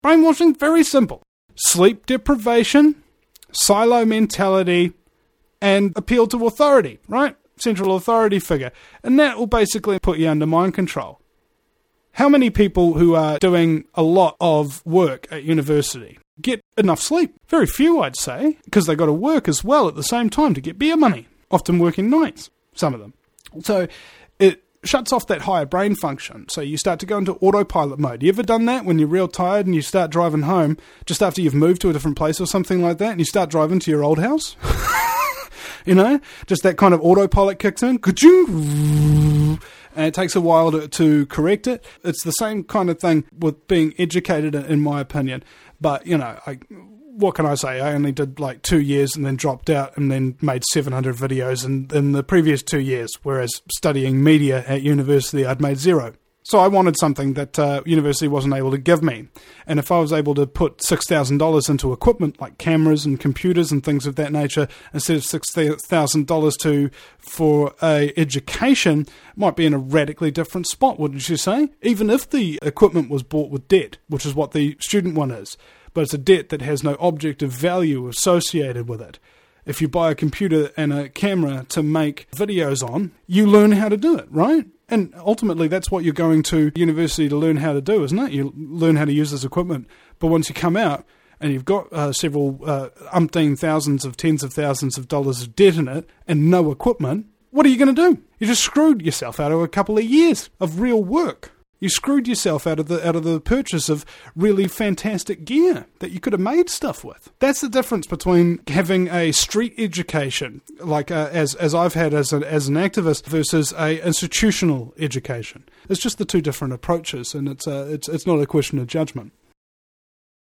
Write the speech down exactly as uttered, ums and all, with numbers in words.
Brainwashing, very simple. Sleep deprivation, silo mentality, and appeal to authority, right? Central authority figure. And that will basically put you under mind control. How many people who are doing a lot of work at university get enough sleep? Very few, I'd say, because they got to work as well at the same time to get beer money, often working nights, some of them. So it shuts off that higher brain function. So you start to go into autopilot mode. You ever done that when you're real tired and you start driving home just after you've moved to a different place or something like that, and you start driving to your old house? You know, just that kind of autopilot kicks in. And it takes a while to, to correct it. It's the same kind of thing with being educated, in my opinion. But, you know, I, what can I say? I only did like two years and then dropped out and then made seven hundred videos in, in the previous two years, whereas studying media at university, I'd made zero. So I wanted something that uh, university wasn't able to give me. And if I was able to put six thousand dollars into equipment like cameras and computers and things of that nature, instead of six thousand dollars to for a education, might be in a radically different spot, wouldn't you say? Even if the equipment was bought with debt, which is what the student one is. But it's a debt that has no objective value associated with it. If you buy a computer and a camera to make videos on, you learn how to do it, right? And ultimately, that's what you're going to university to learn how to do, isn't it? You learn how to use this equipment. But once you come out and you've got uh, several uh, umpteen thousands of tens of thousands of dollars of debt in it and no equipment, what are you going to do? You just screwed yourself out of a couple of years of real work. You screwed yourself out of the out of the purchase of really fantastic gear that you could have made stuff with. That's the difference between having a street education, like uh, as as I've had as an as an activist, versus a institutional education. It's just the two different approaches, and it's uh, it's it's not a question of judgment.